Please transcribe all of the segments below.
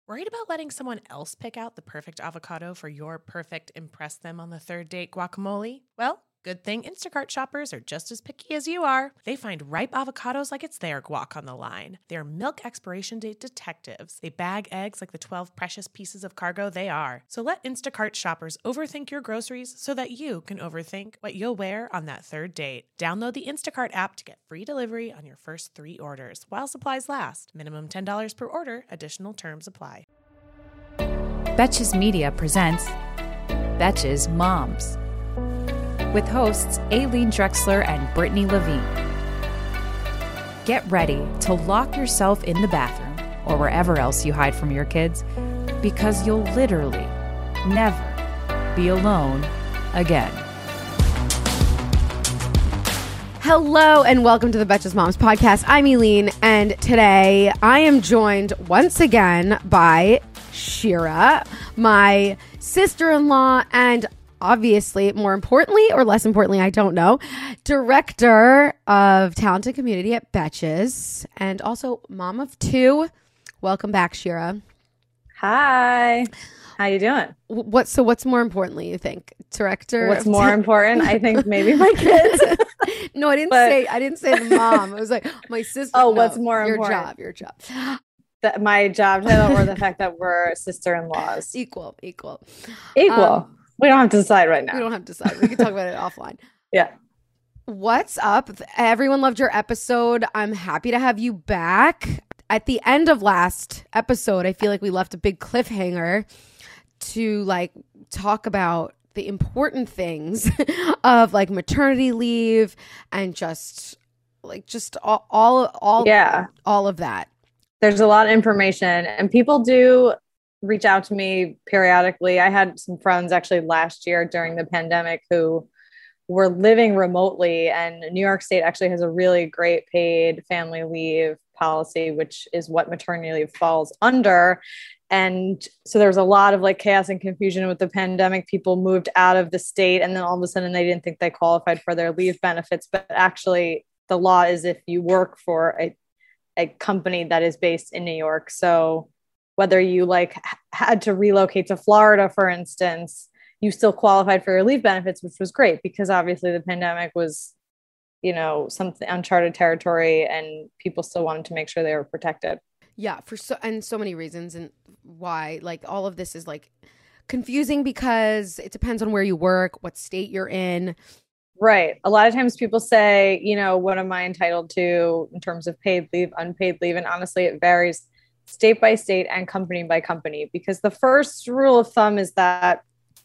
Worried about letting someone else pick out the perfect avocado for your perfect impress them on the third date guacamole? Well, good thing Instacart shoppers are just as picky as you are. They find ripe avocados like it's their guac on the line. They're milk expiration date detectives. They bag eggs like the 12 precious pieces of cargo they are. So let Instacart shoppers overthink your groceries so that you can overthink what you'll wear on that third date. Download the Instacart app to get free delivery on your first 3 orders while supplies last. Minimum $10 per order. Additional terms apply. Betches Media presents Betches Moms with hosts Aileen Drexler and Brittany Levine. Get ready to lock yourself in the bathroom or wherever else you hide from your kids because you'll literally never be alone again. Hello and welcome to the Betches Moms podcast. I'm Aileen, and today I am joined once again by Shira, my sister-in-law, and obviously, more importantly or less importantly, I don't know, director of talent and community at Betches, and also mom of 2. Welcome back, Shira. Hi. How you doing? What's more importantly, you think? Director? What's more important? I think maybe my kids. No, I didn't say the mom. I was like, my sister. Oh, no, what's more important? Your job. My job title or the fact that we're sister-in-laws? Equal. We don't have to decide right now. We don't have to decide. We can talk about it offline. Yeah. What's up? Everyone loved your episode. I'm happy to have you back. At the end of last episode, I feel like we left a big cliffhanger to talk about the important things of maternity leave and just all of that. There's a lot of information, and people do reach out to me periodically. I had some friends actually last year during the pandemic who were living remotely, and New York State actually has a really great paid family leave policy, which is what maternity leave falls under. And so there was a lot of chaos and confusion with the pandemic. People moved out of the state, and then all of a sudden they didn't think they qualified for their leave benefits. But actually the law is if you work for a company that is based in New York. So whether you had to relocate to Florida, for instance, you still qualified for your leave benefits, which was great because obviously the pandemic was, something uncharted territory, and people still wanted to make sure they were protected. Yeah, for so many reasons, and why all of this is confusing because it depends on where you work, what state you're in. Right. A lot of times people say, what am I entitled to in terms of paid leave, unpaid leave? And honestly, it varies state by state and company by company, because the first rule of thumb is that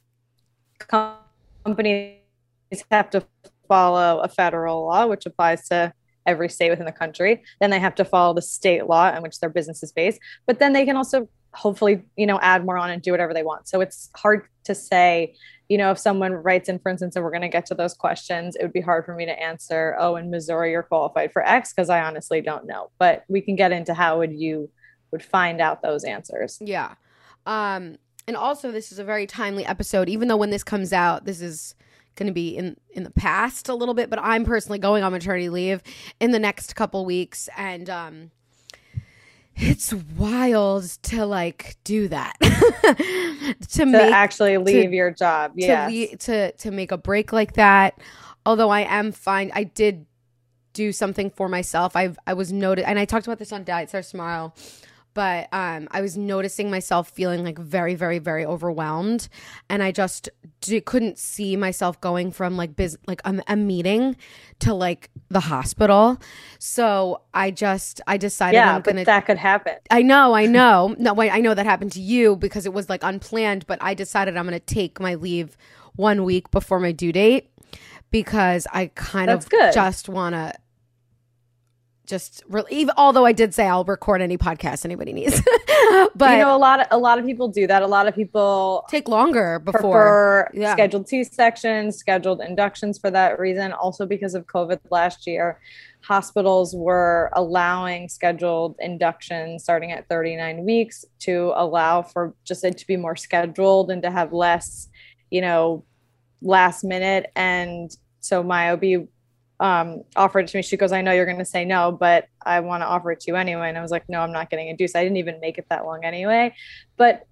companies have to follow a federal law, which applies to every state within the country. Then they have to follow the state law in which their business is based, but then they can also hopefully, add more on and do whatever they want. So it's hard to say, if someone writes in, for instance, and we're going to get to those questions, it would be hard for me to answer, oh, in Missouri, you're qualified for X, because I honestly don't know, but we can get into how you would find out those answers. Yeah. And also this is a very timely episode, even though when this comes out, this is going to be in the past a little bit, but I'm personally going on maternity leave in the next couple weeks, and it's wild to do that to actually leave your job. To make a break like that. Although I am fine. I did do something for myself. I was noted, and I talked about this on Diet Starts Tomorrow, but I was noticing myself feeling very, very, very overwhelmed, and I just couldn't see myself going from a meeting to the hospital. So I decided that could happen. I know. No, wait, I know that happened to you because it was unplanned, but I decided I'm going to take my leave 1 week before my due date because I just want to although I did say I'll record any podcast anybody needs. But a lot of people do that. A lot of people take longer before scheduled C-sections, scheduled inductions for that reason. Also because of COVID last year, hospitals were allowing scheduled inductions starting at 39 weeks to allow for just it to be more scheduled and to have less, last minute. And so my OB offered it to me. She goes, I know you're going to say no, but I want to offer it to you anyway. And I was like, no, I'm not getting induced. I didn't even make it that long anyway. But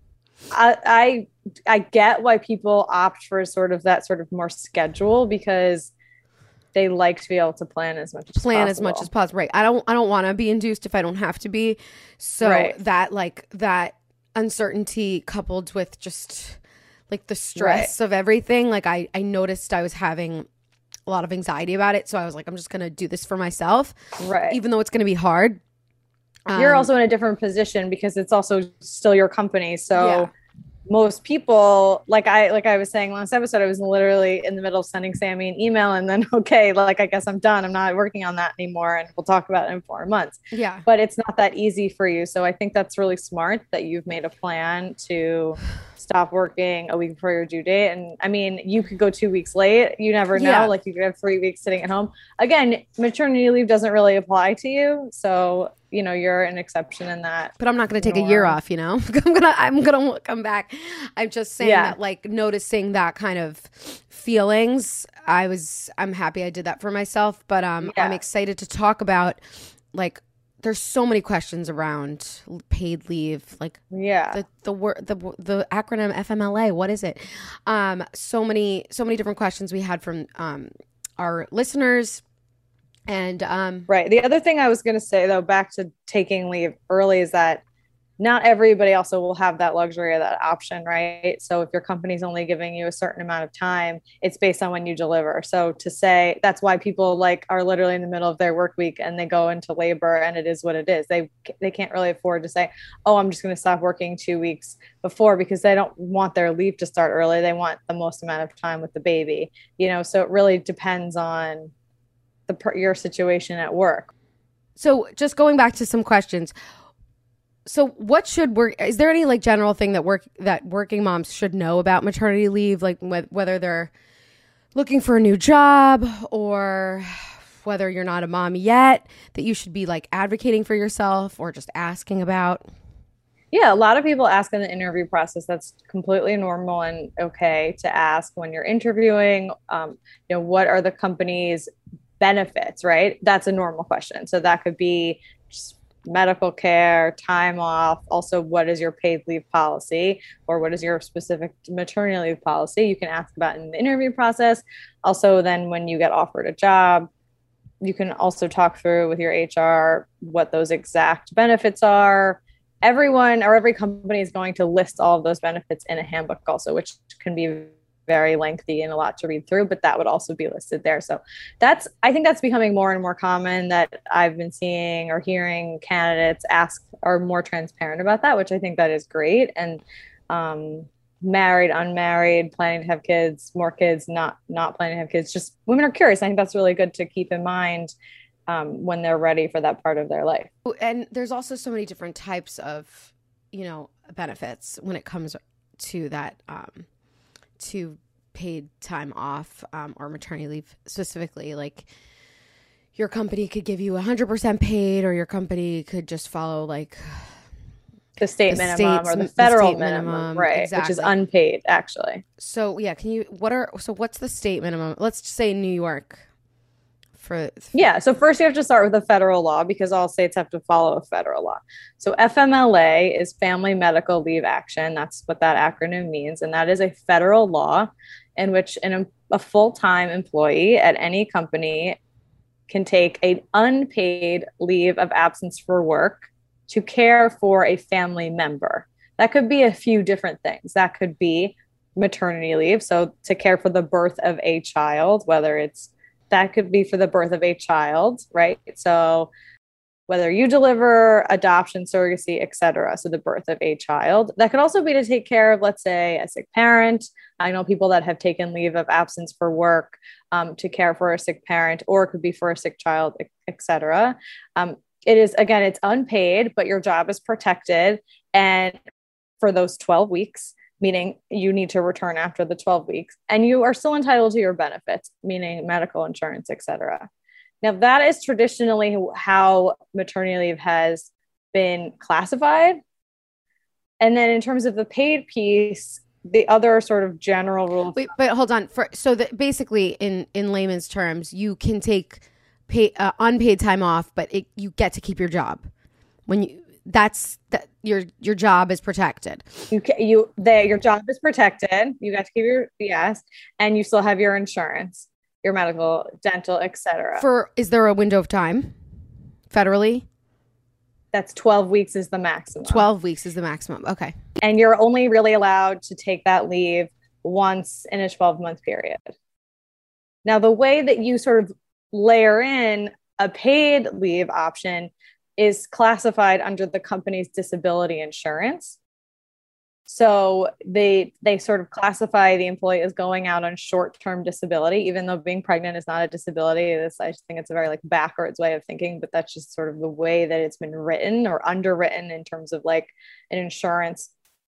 I get why people opt for sort of that sort of more schedule, because they like to be able to plan as much as possible. Right. I don't want to be induced if I don't have to be. So that uncertainty coupled with just like the stress of everything, like I noticed I was having a lot of anxiety about it. So I was like, I'm just going to do this for myself. Right. Even though it's going to be hard. You're also in a different position because it's also still your company. So most people, like I was saying last episode, I was literally in the middle of sending Sammy an email and then, okay, like, I guess I'm done. I'm not working on that anymore. And we'll talk about it in 4 months. Yeah. But it's not that easy for you. So I think that's really smart that you've made a plan to stop working a week before your due date. And I mean, you could go 2 weeks late. You never know. Yeah. Like, you could have 3 weeks sitting at home. Again, maternity leave doesn't really apply to you. So, you know, you're an exception in that. But I'm not going to take a year off, you know, I'm going to come back. I'm just saying that, like, noticing that kind of feelings, I'm happy I did that for myself, but I'm excited to talk about, like, there's so many questions around paid leave, like the acronym FMLA. What is it? So many different questions we had from our listeners. And right. The other thing I was going to say, though, back to taking leave early, is that not everybody also will have that luxury or that option, right? So if your company's only giving you a certain amount of time, it's based on when you deliver. So to say, that's why people like are literally in the middle of their work week and they go into labor, and it is what it is. They can't really afford to say, oh, I'm just going to stop working 2 weeks before, because they don't want their leave to start early. They want the most amount of time with the baby, you know? So it really depends on your situation at work. So just going back to some questions. So what should work? Is there any like general thing that working moms should know about maternity leave? Like whether they're looking for a new job or whether you're not a mom yet, that you should be like advocating for yourself or just asking about? Yeah, a lot of people ask in the interview process. That's completely normal and okay to ask when you're interviewing. You know, what are the company's benefits, right? That's a normal question. So that could be just medical care, time off. Also, what is your paid leave policy, or what is your specific maternity leave policy? You can ask about in the interview process. Also, then when you get offered a job, you can also talk through with your HR what those exact benefits are. Everyone or every company is going to list all of those benefits in a handbook also, which can be very lengthy and a lot to read through, but that would also be listed there. So I think that's becoming more and more common, that I've been seeing or hearing candidates are more transparent about that, which I think that is great. And married, unmarried, planning to have kids, more kids, not planning to have kids, just women are curious. I think that's really good to keep in mind when they're ready for that part of their life. And there's also so many different types of, you know, benefits when it comes to that, to paid time off or maternity leave specifically. Like your company could give you 100% paid, or your company could just follow like the state minimum or the federal minimum, right? Exactly. Which is unpaid, actually. So yeah, what's the state minimum? Let's just say New York. So first you have to start with a federal law, because all states have to follow a federal law. So FMLA is Family Medical Leave Action. That's what that acronym means. And that is a federal law in which a full-time employee at any company can take an unpaid leave of absence for work to care for a family member. That could be a few different things. That could be maternity leave. So to care for the birth of a child, that could be for the birth of a child, right? So whether you deliver, adoption, surrogacy, etc. So the birth of a child. That could also be to take care of, let's say, a sick parent. I know people that have taken leave of absence for work to care for a sick parent, or it could be for a sick child, etc. It is, again, it's unpaid, but your job is protected. And for those 12 weeks, meaning you need to return after the 12 weeks, and you are still entitled to your benefits, meaning medical insurance, etc. Now, that is traditionally how maternity leave has been classified. And then in terms of the paid piece, the other sort of general rule. Wait, but hold on. So that basically, in layman's terms, you can take unpaid time off, but you get to keep your job when your job is protected. Your job is protected. You got to keep and you still have your insurance, your medical, dental, etc. Is there a window of time federally? That's 12 weeks is the maximum. 12 weeks is the maximum. Okay. And you're only really allowed to take that leave once in a 12-month period. Now, the way that you sort of layer in a paid leave option is classified under the company's disability insurance. So they sort of classify the employee as going out on short-term disability, even though being pregnant is not a disability. I just think it's a very like backwards way of thinking, but that's just sort of the way that it's been written or underwritten in terms of like an insurance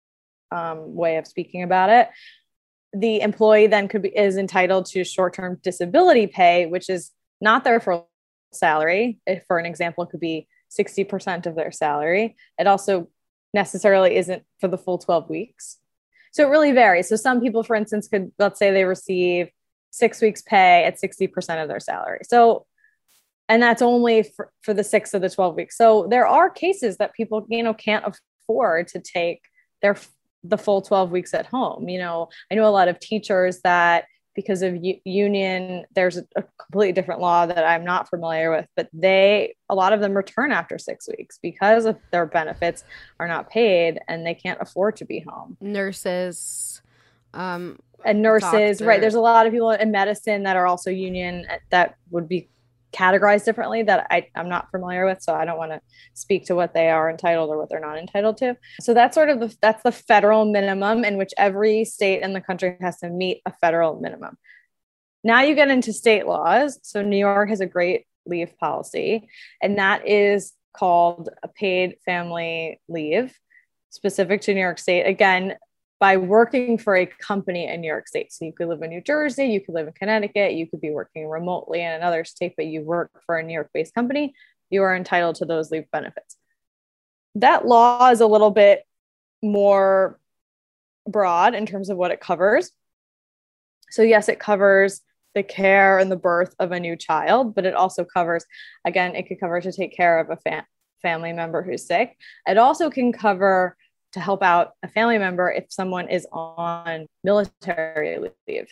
way of speaking about it. The employee then is entitled to short-term disability pay, which is not their full salary. If, for an example, it could be 60% of their salary. It also necessarily isn't for the full 12 weeks. So it really varies. So some people, for instance, let's say they receive 6 weeks pay at 60% of their salary. So, and that's only for the 6 of the 12 weeks. So there are cases that people, can't afford to take the full 12 weeks at home. I know a lot of teachers that because of union, there's a completely different law that I'm not familiar with, but a lot of them return after 6 weeks because of their benefits are not paid and they can't afford to be home. Nurses, and nurses, right. There's a lot of people in medicine that are also union that would be categorized differently that I'm not familiar with. So I don't want to speak to what they are entitled or what they're not entitled to. So that's sort of that's the federal minimum in which every state in the country has to meet a federal minimum. Now you get into state laws. So New York has a great leave policy, and that is called a paid family leave specific to New York State. Again, by working for a company in New York State. So you could live in New Jersey, you could live in Connecticut, you could be working remotely in another state, but you work for a New York-based company, you are entitled to those leave benefits. That law is a little bit more broad in terms of what it covers. So yes, it covers the care and the birth of a new child, but it also covers, again, it could cover to take care of a family member who's sick. It also can cover to help out a family member if someone is on military leave.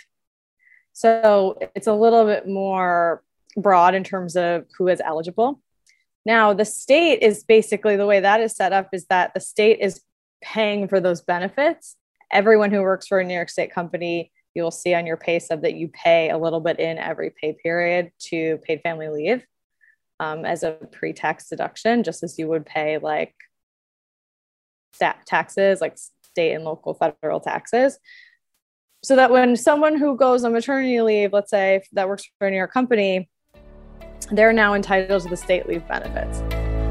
So it's a little bit more broad in terms of who is eligible. Now, the state is basically, the way that is set up is that the state is paying for those benefits. Everyone who works for a New York State company, you will see on your pay stub that you pay a little bit in every pay period to paid family leave as a pre-tax deduction, just as you would pay like taxes, like state and local federal taxes. So that when someone who goes on maternity leave, let's say that works for a New York company, they're now entitled to the state leave benefits.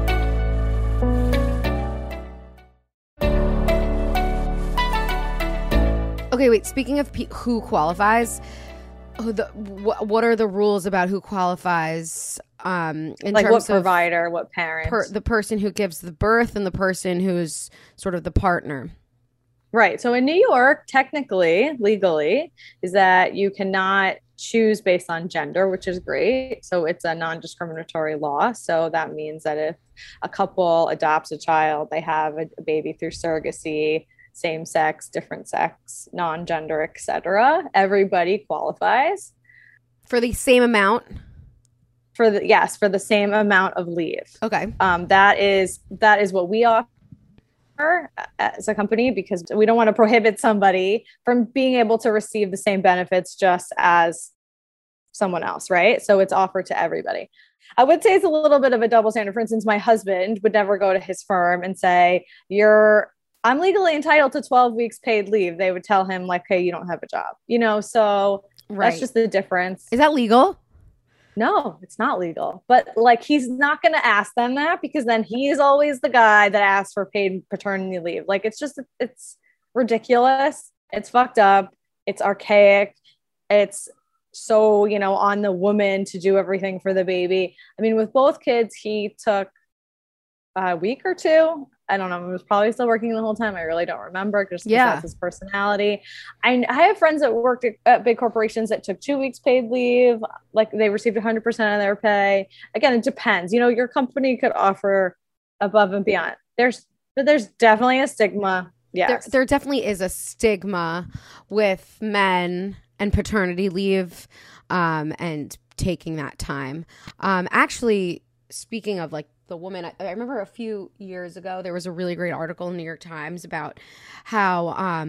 Okay, wait, speaking of who qualifies, what are the rules about who qualifies in like terms what provider, what parent? The person who gives the birth and the person who's sort of the partner. Right. So in New York, technically, legally, is that you cannot choose based on gender, which is great. So it's a non-discriminatory law. So that means that if a couple adopts a child, they have a baby through surrogacy, same sex, different sex, non-gender, etc., everybody qualifies for the same amount. For the same amount of leave. Okay. That is what we offer as a company, because we don't want to prohibit somebody from being able to receive the same benefits just as someone else, right? So it's offered to everybody. I would say it's a little bit of a double standard. For instance, my husband would never go to his firm and say, I'm legally entitled to 12 weeks paid leave. They would tell him like, hey, you don't have a job, so right. That's just the difference. Is that legal? No, it's not legal. But like, he's not going to ask them that, because then he's always the guy that asks for paid paternity leave. Like, it's ridiculous. It's fucked up. It's archaic. It's so, on the woman to do everything for the baby. I mean, with both kids, he took a week or two I don't know. He was probably still working the whole time. I really don't remember, just because Yeah. that's his personality. I have friends that worked at big corporations that took 2 weeks paid leave. Like they received 100% of their pay. Again, it depends. Your company could offer above and beyond. There's definitely a stigma. Yes. There definitely is a stigma with men and paternity leave, and taking that time. Actually, speaking of like the woman, I remember a few years ago, there was a really great article in the New York Times about how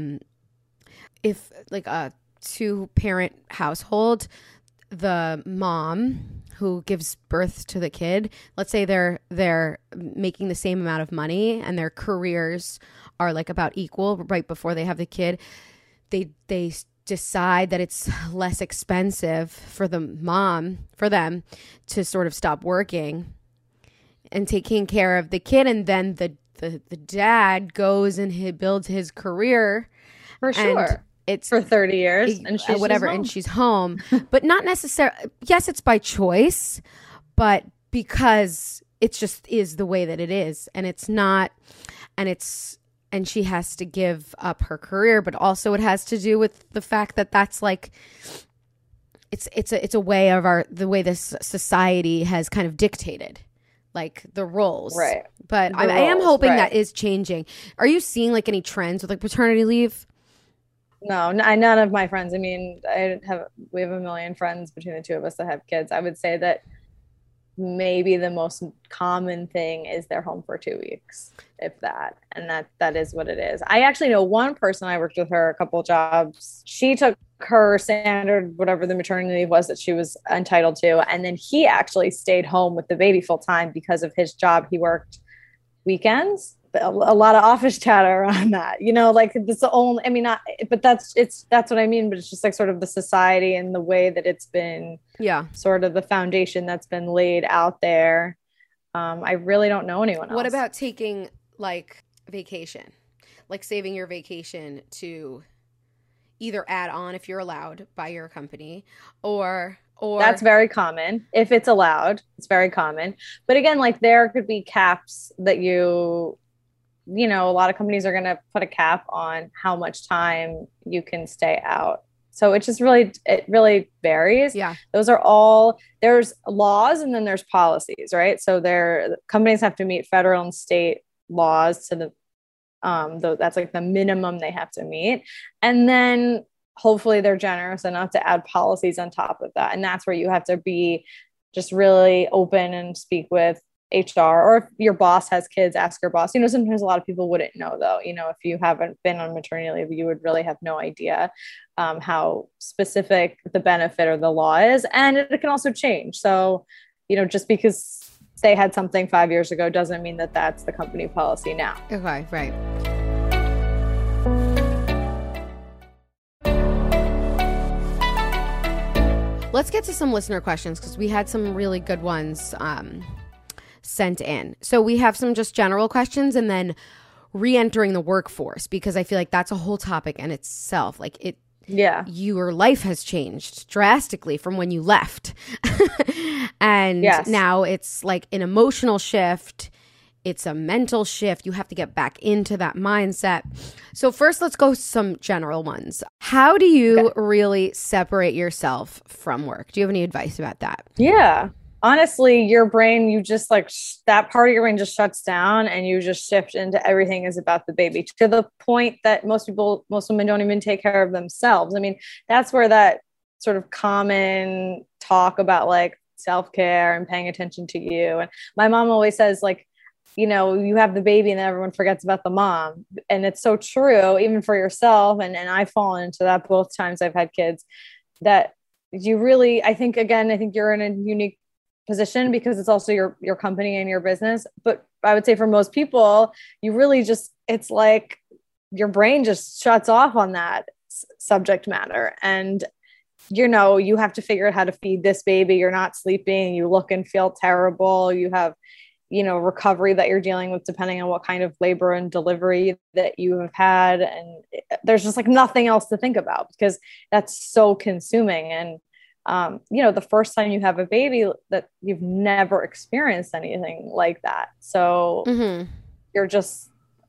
if like a 2-parent household, the mom who gives birth to the kid, let's say they're making the same amount of money and their careers are like about equal right before they have the kid, they decide that it's less expensive for them to sort of stop working and taking care of the kid, and then the dad goes and he builds his career For sure. It's for 30 years and she's whatever, and she's home. But not necessarily. Yes, it's by choice, but because it just is the way that it is, and it's not, and she has to give up her career, but also it has to do with the fact that that's like it's a way of the way this society has kind of dictated like the roles. Right. But I am hoping that is changing. Are you seeing like any trends with like paternity leave? No, none of my friends. I mean, we have a million friends between the two of us that have kids. I would say that maybe the most common thing is they're home for 2 weeks, if that. And that is what it is. I actually know one person, I worked with her a couple of jobs. She took her standard, whatever the maternity leave was that she was entitled to. And then he actually stayed home with the baby full time because of his job. He worked weekends. A lot of office chatter around that, like it's the only, I mean, not, but that's what I mean, but it's just like sort of the society and the way that it's been, sort of the foundation that's been laid out there. I really don't know anyone else. What about taking like vacation, like saving your vacation to either add on if you're allowed by your company or that's very common. If it's allowed, it's very common. But again, like there could be caps that a lot of companies are going to put a cap on how much time you can stay out. So it really varies. Yeah. There's laws and then there's policies, right? So companies have to meet federal and state laws to that's like the minimum they have to meet. And then hopefully they're generous enough to add policies on top of that. And that's where you have to be just really open and speak with HR, or if your boss has kids, ask your boss. Sometimes a lot of people wouldn't know though. If you haven't been on maternity leave, you would really have no idea how specific the benefit or the law is. And it can also change. So, just because they had something 5 years ago doesn't mean that that's the company policy now. Okay, right. Let's get to some listener questions because we had some really good ones sent in. So we have some just general questions and then re-entering the workforce, because I feel like that's a whole topic in itself. Like your life has changed drastically from when you left. And now it's like an emotional shift. It's a mental shift. You have to get back into that mindset. So first, let's go some general ones. How do you really separate yourself from work? Do you have any advice about that? Yeah. Honestly, your brain, you just like that part of your brain just shuts down and you just shift into everything is about the baby, to the point that most women don't even take care of themselves. I mean, that's where that sort of common talk about like self-care and paying attention to you. And my mom always says like, you have the baby and then everyone forgets about the mom. And it's so true, even for yourself. And I've fallen into that both times I've had kids, that you really, I think you're in a unique position because it's also your company and your business. But I would say for most people, you really just, it's like your brain just shuts off on that subject matter. And, you have to figure out how to feed this baby. You're not sleeping. You look and feel terrible. You have, recovery that you're dealing with depending on what kind of labor and delivery that you have had. And there's just like nothing else to think about because that's so consuming. And, the first time you have a baby, that you've never experienced anything like that. So you're just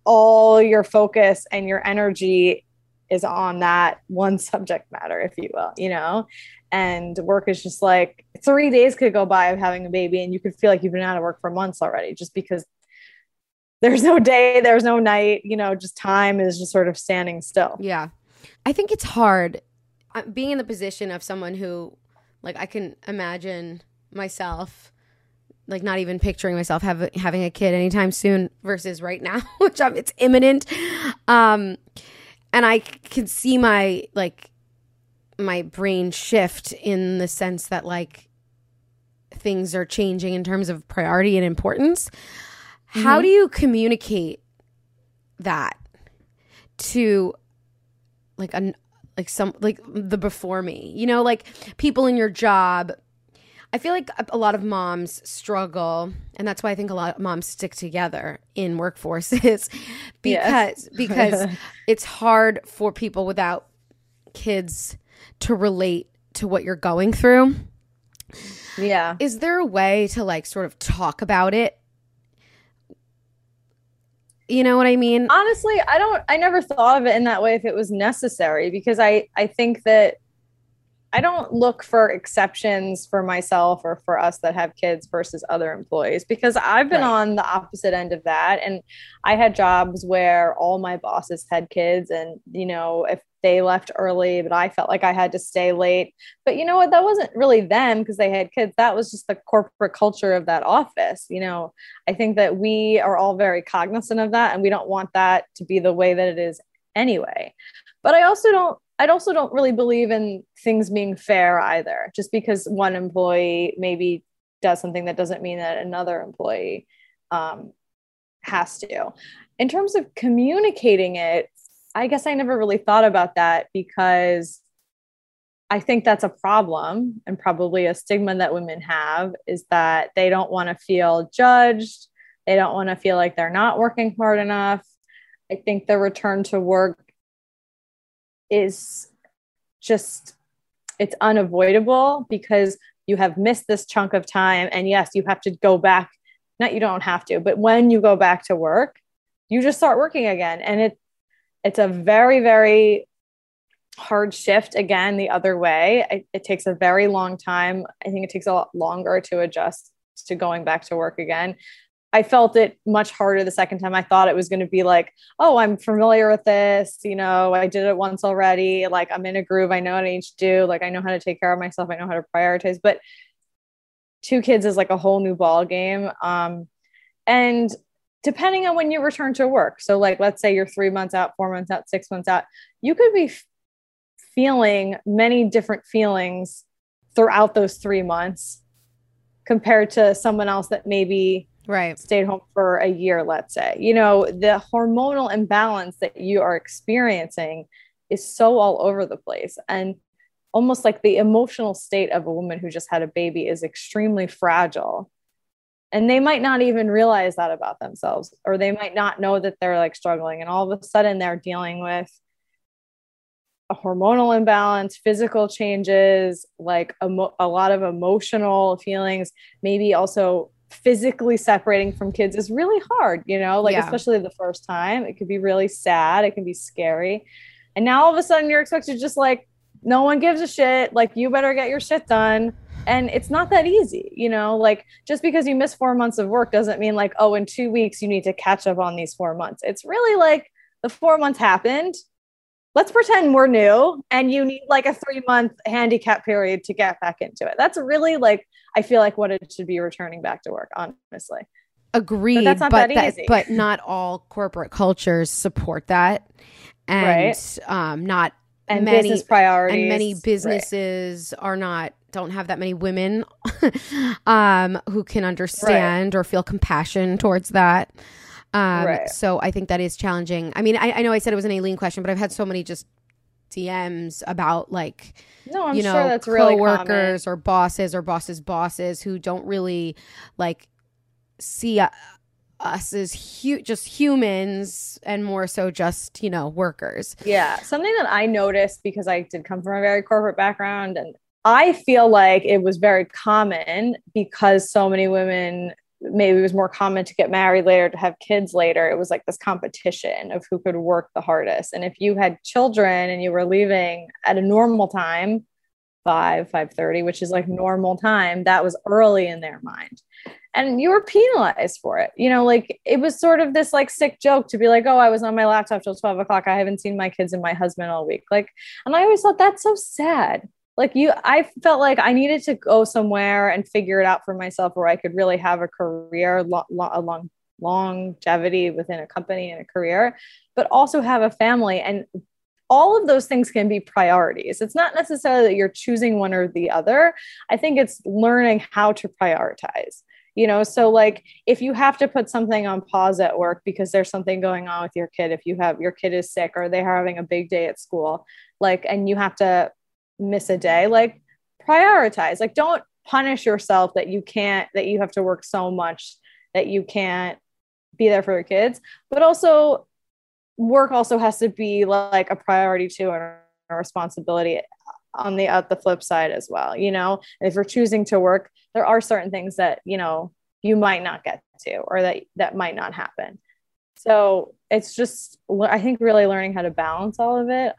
all your focus and your energy is on that one subject matter, if you will, you know? And work is just like 3 days could go by of having a baby and you could feel like you've been out of work for months already, just because there's no day, there's no night, you know, just time is just sort of standing still. Yeah. I think it's hard being in the position of someone who, like, I can imagine myself, like, not even picturing myself having a kid anytime soon versus right now, which it's imminent. And I can see my brain shift in the sense that, like, things are changing in terms of priority and importance. Mm-hmm. How do you communicate that to the before me, you know, like people in your job? I feel like a lot of moms struggle, and that's why I think a lot of moms stick together in workforces because it's hard for people without kids to relate to what you're going through. Yeah. Is there a way to, like, sort of talk about it? You know what I mean? Honestly, I never thought of it in that way if it was necessary, because I think that I don't look for exceptions for myself or for us that have kids versus other employees, because I've been on the opposite end of that. And I had jobs where all my bosses had kids, and, you know, if they left early, but I felt like I had to stay late. But you know what? That wasn't really them because they had kids. That was just the corporate culture of that office. You know, I think that we are all very cognizant of that, and we don't want that to be the way that it is anyway. But I also don't really believe in things being fair either. Just because one employee maybe does something, that doesn't mean that another employee has to. In terms of communicating it, I guess I never really thought about that, because I think that's a problem, and probably a stigma that women have, is that they don't want to feel judged. They don't want to feel like they're not working hard enough. I think the return to work is just, it's unavoidable because you have missed this chunk of time. And yes, you have to go back. Not, you don't have to, but when you go back to work, you just start working again. And it's a very, very hard shift again, the other way. It takes a very long time. I think it takes a lot longer to adjust to going back to work again. I felt it much harder the second time. I thought it was going to be like, oh, I'm familiar with this. You know, I did it once already. Like, I'm in a groove. I know what I need to do. Like, I know how to take care of myself. I know how to prioritize. But 2 kids is like a whole new ball game. And depending on when you return to work. So, like, let's say you're 3 months out, 4 months out, 6 months out, you could be feeling many different feelings throughout those 3 months compared to someone else that maybe stayed home for a year, let's say. You know, the hormonal imbalance that you are experiencing is so all over the place. And almost like the emotional state of a woman who just had a baby is extremely fragile. And they might not even realize that about themselves, or they might not know that they're, like, struggling. And all of a sudden they're dealing with a hormonal imbalance, physical changes, like a lot of emotional feelings, maybe also physically separating from kids is really hard, you know, like, especially the first time. It could be really sad. It can be scary. And now all of a sudden you're expected to just, like, no one gives a shit. Like, you better get your shit done. And it's not that easy, you know, like, just because you miss 4 months of work doesn't mean, like, oh, in 2 weeks you need to catch up on these 4 months. It's really like, the 4 months happened. Let's pretend we're new, and you need, like, a 3-month handicap period to get back into it. That's really, like, I feel like what it should be returning back to work, honestly. Agreed. But that's not that easy. But not all corporate cultures support that. And not and many business priorities. And many businesses don't have that many women who can understand or feel compassion towards that. So I think that is challenging. I mean, I know I said it was an Aileen question, but I've had so many just DMs about, like, sure that's really coworkers or bosses' bosses who don't really, like, see us as just humans, and more so just, you know, workers. Yeah. Something that I noticed, because I did come from a very corporate background, and I feel like it was very common because so many women maybe it was more common to get married later, to have kids later. It was like this competition of who could work the hardest. And if you had children and you were leaving at a normal time, 5:30, which is like normal time, that was early in their mind. And you were penalized for it. You know, like it was sort of this like sick joke to be like, oh, I was on my laptop till 12 o'clock. I haven't seen my kids and my husband all week. Like, and I always thought that's so sad. Like I felt like I needed to go somewhere and figure it out for myself where I could really have a career, a long longevity within a company and a career, but also have a family. And all of those things can be priorities. It's not necessarily that you're choosing one or the other. I think it's learning how to prioritize, you know? So like, if you have to put something on pause at work because there's something going on with your kid, if you have, your kid is sick or they're having a big day at school, like, and you have to miss a day, like prioritize, like don't punish yourself that you have to work so much that you can't be there for your kids, but also work also has to be like a priority too, and a responsibility on the flip side as well. You know, if you're choosing to work, there are certain things that, you know, you might not get to, or that might not happen. So it's just, I think, really learning how to balance all of it.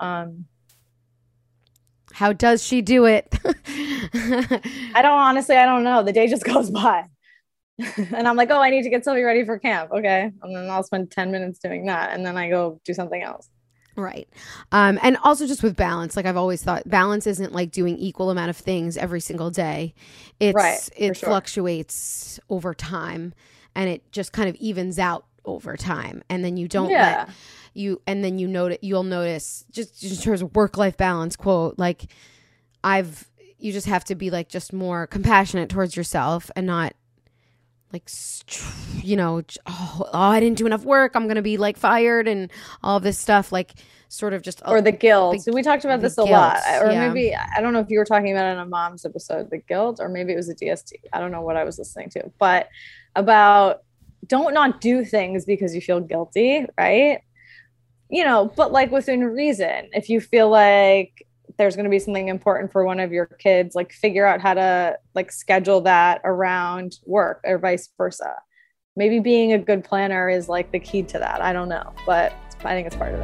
How does she do it? I don't know. The day just goes by. And I'm like, oh, I need to get Sylvie ready for camp. Okay. And then I'll spend 10 minutes doing that. And then I go do something else. Right. And also just with balance, like I've always thought balance isn't like doing equal amount of things every single day. It fluctuates over time, and it just kind of evens out over time. And then you don't you'll notice just in terms of work-life balance quote, like you just have to be like just more compassionate towards yourself and not like, you know, oh, I didn't do enough work, I'm going to be like fired and all this stuff, like sort of just. Or the guilt. So we talked about this a lot. Or maybe, I don't know if you were talking about it in a mom's episode, the guilt, or maybe it was a DST. I don't know what I was listening to, but about don't not do things because you feel guilty, right? You know, but like within reason, if you feel like there's going to be something important for one of your kids, like figure out how to like schedule that around work or vice versa. Maybe being a good planner is like the key to that. I don't know, but I think it's part of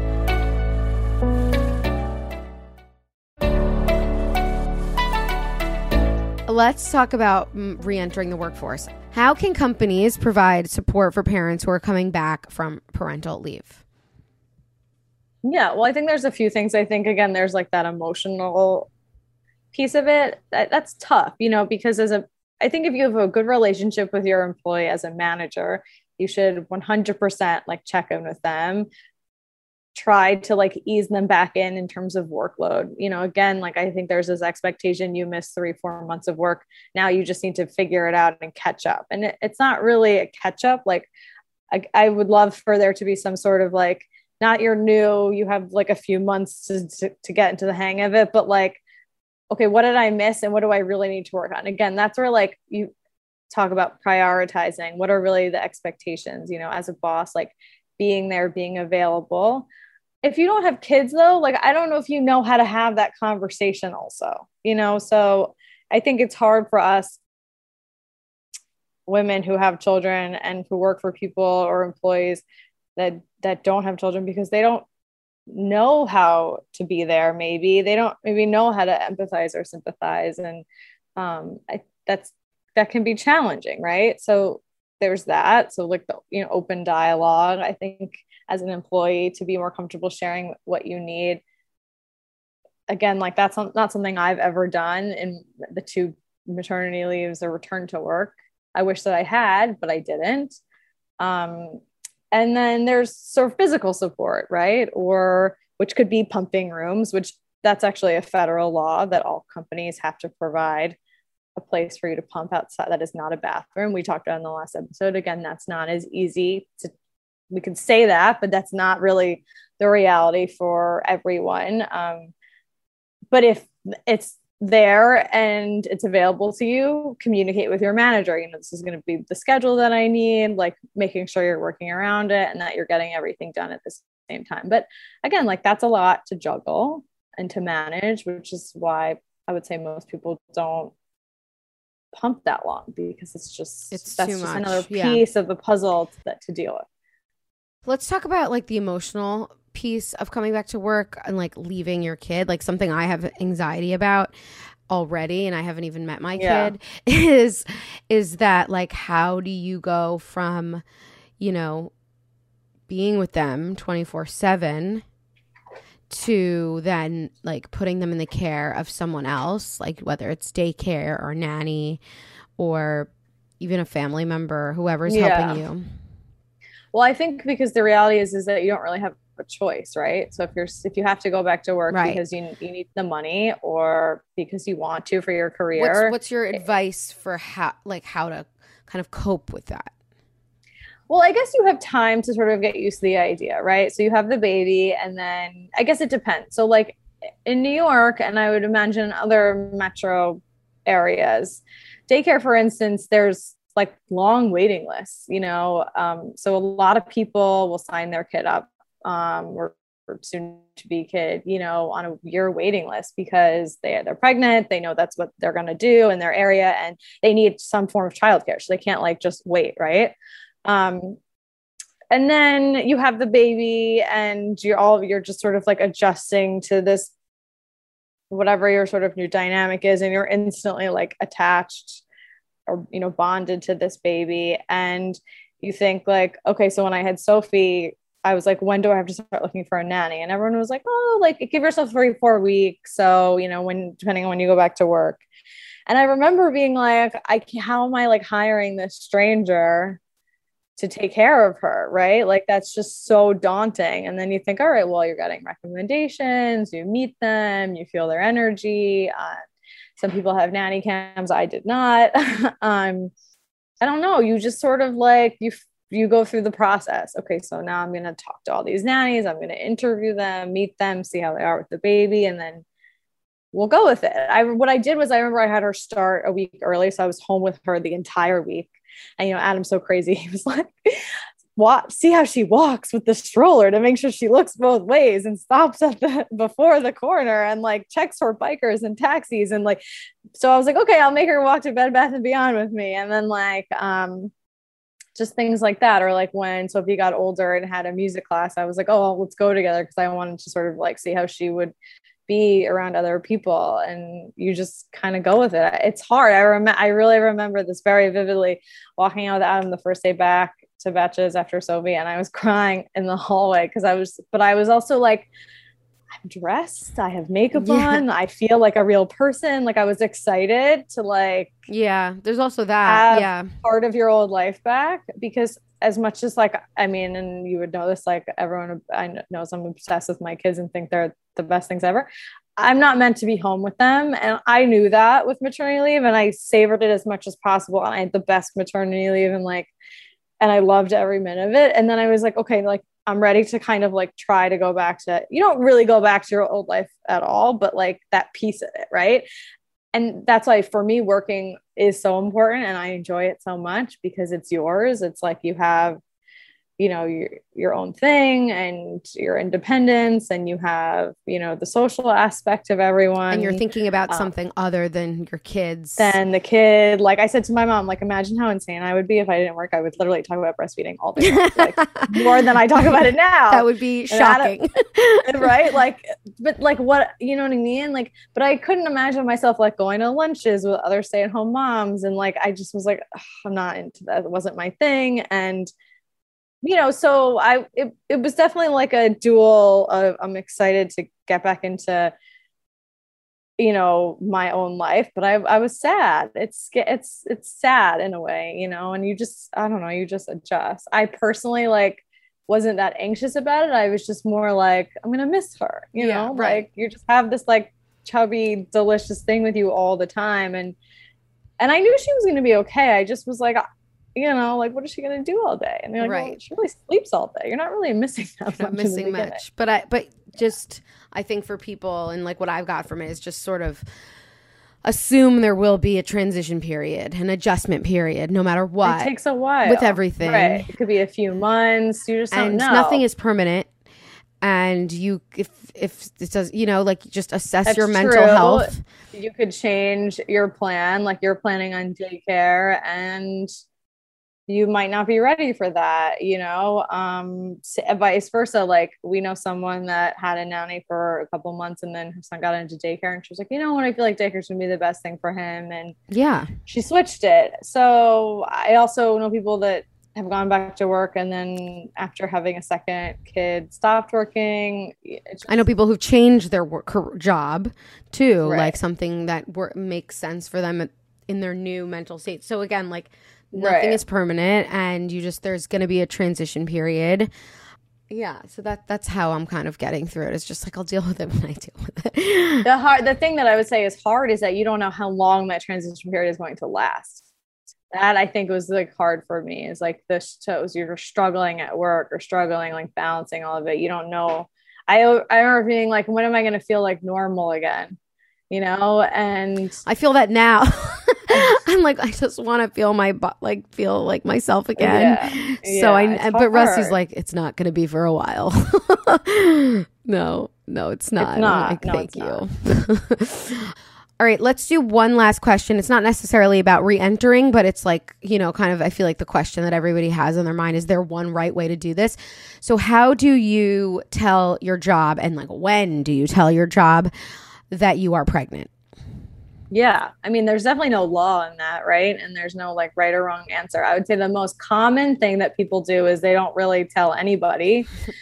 it. Let's talk about re-entering the workforce. How can companies provide support for parents who are coming back from parental leave? Yeah, well, I think there's a few things. I think, again, there's like that emotional piece of it. That's tough, you know, because I think if you have a good relationship with your employee as a manager, you should 100% like check in with them, try to like ease them back in terms of workload. You know, again, like I think there's this expectation you missed 3-4 months of work. Now you just need to figure it out and catch up. And it's not really a catch up. Like I would love for there to be some sort of like, not you're new, you have like a few months to get into the hang of it, but like, okay, what did I miss and what do I really need to work on? Again, that's where like you talk about prioritizing. What are really the expectations, you know, as a boss, like being there, being available. If you don't have kids though, like, I don't know if you know how to have that conversation also, you know? So I think it's hard for us women who have children and who work for people or employees that don't have children because they don't know how to be there. Maybe they don't know how to empathize or sympathize. And that can be challenging. Right. So there's that. So like the, you know, open dialogue, I think as an employee to be more comfortable sharing what you need. Again, like that's not something I've ever done in the 2 maternity leaves or return to work. I wish that I had, but I didn't. And then there's sort of physical support, right? Or which could be pumping rooms, which that's actually a federal law that all companies have to provide a place for you to pump outside. That is not a bathroom. We talked about in the last episode. Again, that's not as easy to, we could say that, but that's not really the reality for everyone. But if it's there and it's available to you, communicate with your manager. You know, this is going to be the schedule that I need, like making sure you're working around it and that you're getting everything done at the same time. But again, like that's a lot to juggle and to manage, which is why I would say most people don't pump that long, because that's It's just too much. another Yeah. piece of the puzzle to deal with. Let's talk about like the emotional piece of coming back to work and like leaving your kid. Like something I have anxiety about already, and I haven't even met my kid, is that like, how do you go from, you know, being with them 24/7 to then like putting them in the care of someone else, like whether it's daycare or nanny or even a family member, whoever's helping you? Well, I think because the reality is that you don't really have a choice, right? So if you have to go back to work because you need the money, or because you want to for your career, what's your advice for how to kind of cope with that? Well, I guess you have time to sort of get used to the idea, right? So you have the baby, and then I guess it depends. So like in New York, and I would imagine other metro areas, daycare, for instance, there's like long waiting lists, you know? So a lot of people will sign their kid up, or soon to be kid, you know, on a year waiting list, because they're pregnant, they know that's what they're going to do in their area, and they need some form of childcare. So they can't like just wait, right? And then you have the baby, and you're just sort of like adjusting to this, whatever your sort of new dynamic is, and you're instantly like attached or, you know, bonded to this baby. And you think like, okay, so when I had Sophie, I was like, when do I have to start looking for a nanny? And everyone was like, oh, like give yourself 3-4 weeks. So, you know, depending on when you go back to work. And I remember being like, how am I like hiring this stranger to take care of her, right? Like that's just so daunting. And then you think, all right, well, you're getting recommendations, you meet them, you feel their energy. Some people have nanny cams. I did not. I don't know. You just sort of like, you go through the process. Okay, so now I'm going to talk to all these nannies. I'm going to interview them, meet them, see how they are with the baby, and then we'll go with it. What I did was, I remember I had her start a week early. So I was home with her the entire week. And, you know, Adam's so crazy. He was like, see how she walks with the stroller to make sure she looks both ways, and stops before the corner and like checks for bikers and taxis. And like, so I was like, okay, I'll make her walk to Bed Bath & Beyond with me. And then like, just things like that. Or like when Sophie got older and had a music class, I was like, oh, well, let's go together, because I wanted to sort of like see how she would be around other people. And you just kind of go with it. It's hard. I really remember this very vividly, walking out with Adam the first day back to Betches after Sophie, and I was crying in the hallway, because I was also like, I'm dressed, I have makeup on, I feel like a real person. Like I was excited to like, there's also that part of your old life back. Because as much as like, I mean, and you would know this, like everyone I knows I'm obsessed with my kids and think they're the best things ever. I'm not meant to be home with them. And I knew that with maternity leave, and I savored it as much as possible. And I had the best maternity leave, and I loved every minute of it. And then I was like, okay, like I'm ready to kind of like try to go back to, you don't really go back to your old life at all, but like that piece of it. Right. And that's why for me, working is so important, and I enjoy it so much, because it's yours. It's like you have, you know, your own thing, and your independence, and you have, you know, the social aspect of everyone. And you're thinking about something other than your kids. Than the kid. Like I said to my mom, like, imagine how insane I would be if I didn't work. I would literally talk about breastfeeding all day long, like more than I talk about it now. That would be shocking. Right? Like, but like what, you know what I mean? Like, but I couldn't imagine myself like going to lunches with other stay-at-home moms. And like, I just was like, I'm not into that. It wasn't my thing. And you know, so it was definitely like a dual I'm excited to get back into, you know, my own life, but I was sad. It's sad in a way, you know, and you just, I don't know, you just adjust. I personally like wasn't that anxious about it. I was just more like, I'm going to miss her, you know, right. Like you just have this like chubby, delicious thing with you all the time. And I knew she was going to be okay. I just was like, you know, like, what is she going to do all day? And they're like, right. Well, she really sleeps all day. You're not really missing that much. Not missing much. But I think for people, and like what I've got from it is just sort of assume there will be a transition period, an adjustment period, no matter what. It takes a while. With everything. Right. It could be a few months. You just don't know. Nothing is permanent. and you, if it does, like just assess That's your mental true. health. You could change your plan, like you're planning on daycare, and you might not be ready for that, vice versa. Like we know someone that had a nanny for a couple months and then her son got into daycare and she was like, what, I feel like daycare's gonna be the best thing for him. And Yeah. she switched it. So I also know people that have gone back to work and then after having a second kid stopped working. I know people who've changed their job too, Right. like something that makes sense for them in their new mental state. So again, like nothing Right. is permanent, and there's going to be a transition period. Yeah, so that's how I'm kind of getting through it. It's just like I'll deal with it when I deal with it. The thing that I would say is hard is that you don't know how long that transition period is going to last. That I think was like hard for me, is like this shows you're struggling at work or struggling like balancing all of it. You don't know. I remember being like, when am I going to feel like normal again? And I feel that now. I'm like, I just want to feel feel like myself again. Yeah. So Yeah, but Rusty's hard. like, it's not going to be for a while. No, it's not. It's not. I'm like, No, thank it's you. All right, let's do one last question. It's not necessarily about re-entering, but it's like, kind of, I feel like the question that everybody has on their mind, is there one right way to do this? So how do you tell your job, and like, when do you tell your job that you are pregnant? Yeah. I mean, there's definitely no law in that, right? And there's no like right or wrong answer. I would say the most common thing that people do is they don't really tell anybody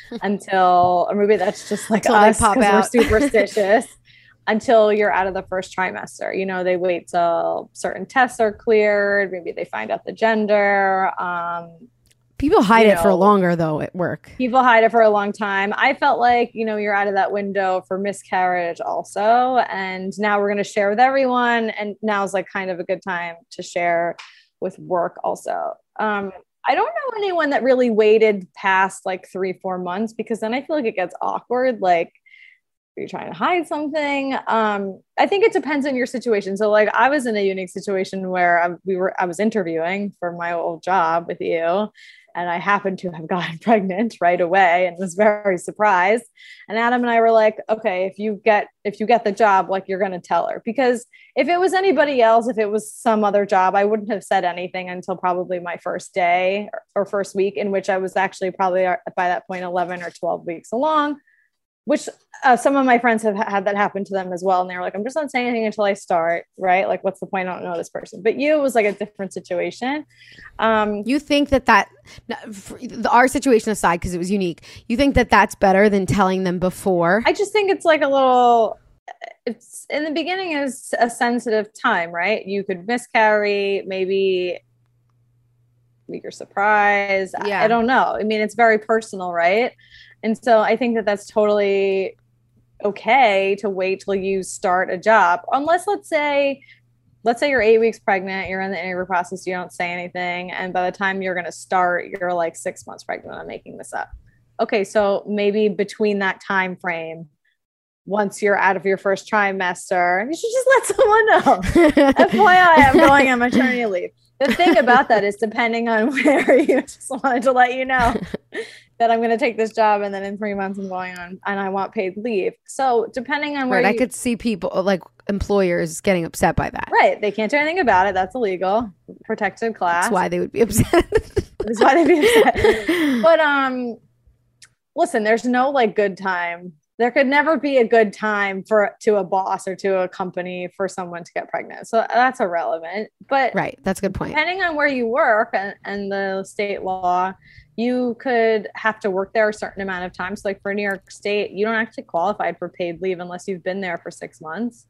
or maybe that's just like Until they us, pop 'cause out. we're superstitious, until you're out of the first trimester. They wait till certain tests are cleared. Maybe they find out the gender. People hide it for longer though at work. People hide it for a long time. I felt like, you're out of that window for miscarriage also. And now we're going to share with everyone. And now's like kind of a good time to share with work also. I don't know anyone that really waited past like 3-4 months, because then I feel like it gets awkward. Like, are you trying to hide something? I think it depends on your situation. So like I was in a unique situation where I was interviewing for my old job with you, and I happened to have gotten pregnant right away and was very surprised. And Adam and I were like, okay, if you get the job, like you're going to tell her, because if it was anybody else, if it was some other job, I wouldn't have said anything until probably my first day or first week, in which I was actually probably by that point 11 or 12 weeks along, which some of my friends have had that happen to them as well. And they were like, I'm just not saying anything until I start, right? Like, what's the point? I don't know this person. But it was like a different situation. You think that our situation aside, because it was unique, you think that that's better than telling them before? I just think it's like it's in the beginning is a sensitive time, right? You could miscarry, maybe you're surprised. Yeah. I don't know. I mean, it's very personal, right? And so I think that that's totally okay to wait till you start a job, unless let's say you're 8 weeks pregnant, you're in the interview process, you don't say anything, and by the time you're going to start, you're like 6 months pregnant. I'm making this up. Okay, so maybe between that time frame, once you're out of your first trimester, you should just let someone know. FYI, I'm going on maternity leave. The thing about that is, depending on where, you just wanted to let you know that I'm going to take this job, and then in 3 months I'm going on and I want paid leave. So depending on where I could see people like employers getting upset by that. Right. They can't do anything about it. That's illegal. Protected class. That's why they would be upset. That's why they'd be upset. But listen, there's no like good time. There could never be a good time to a boss or to a company for someone to get pregnant. So that's irrelevant. But right. That's a good point. Depending on where you work and the state law, you could have to work there a certain amount of time. So like for New York State, you don't actually qualify for paid leave unless you've been there for 6 months.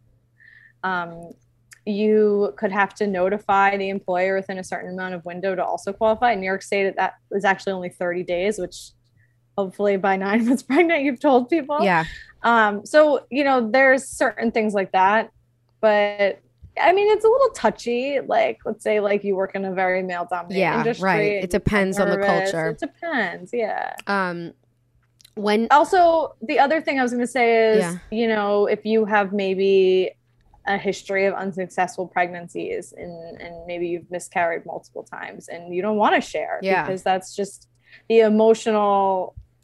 You could have to notify the employer within a certain amount of window to also qualify. In New York State, that is actually only 30 days, which hopefully by 9 months pregnant, you've told people. Yeah. So, there's certain things like that, but I mean, it's a little touchy. Like, let's say like you work in a very male dominated industry. Right. It depends on the culture. It depends. Yeah. When also the other thing I was going to say is, if you have maybe a history of unsuccessful pregnancies and maybe you've miscarried multiple times and you don't want to share because that's just the emotional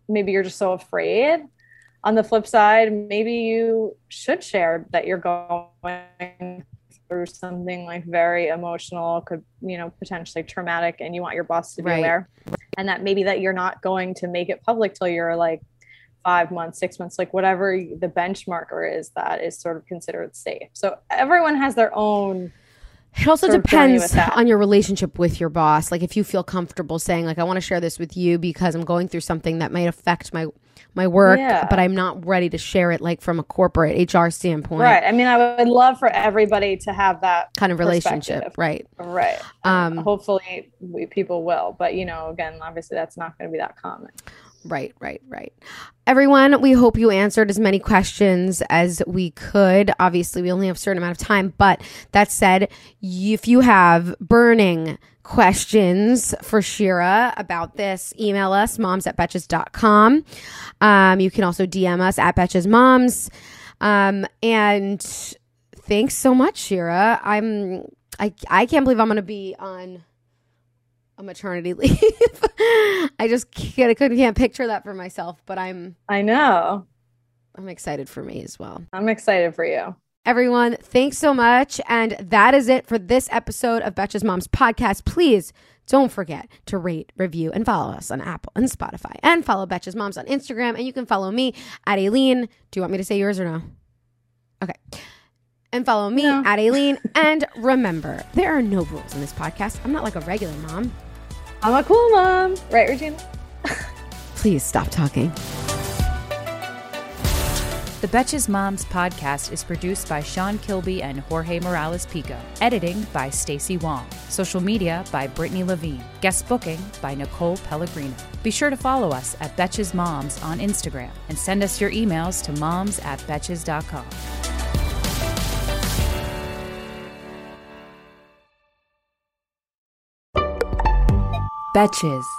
maybe you're just so afraid. On the flip side, maybe you should share that you're going through something like very emotional, could, potentially traumatic, and you want your boss to be aware. And that maybe that you're not going to make it public till you're like 5 months, 6 months, like whatever the benchmarker is that is sort of considered safe. So everyone has their own. It also depends on your relationship with your boss. Like if you feel comfortable saying like, I want to share this with you because I'm going through something that might affect my work, but I'm not ready to share it like from a corporate HR standpoint. Right. I mean, I would love for everybody to have that kind of relationship. Right. Hopefully people will, but again, obviously that's not going to be that common. Right. Everyone, we hope you answered as many questions as we could. Obviously, we only have a certain amount of time, but that said, if you have burning questions for Shira about this, email us, moms@betches.com. You can also DM us at betchesmoms. And thanks so much, Shira. I can't believe I'm going to be on a maternity leave. I just can't picture that for myself, but I know. I'm excited for me as well. I'm excited for you. Everyone, thanks so much. And that is it for this episode of Betches Moms Podcast. Please don't forget to rate, review, and follow us on Apple and Spotify. And follow Betches Moms on Instagram. And you can follow me at Aileen. Do you want me to say yours or no? Okay. And follow me at Aileen. And remember, there are no rules in this podcast. I'm not like a regular mom. I'm a cool mom. Right, Regina? Please stop talking. The Betches Moms podcast is produced by Sean Kilby and Jorge Morales Pico. Editing by Stacey Wong. Social media by Brittany Levine. Guest booking by Nicole Pellegrino. Be sure to follow us at Betches Moms on Instagram and send us your emails to moms@betches.com. Betches.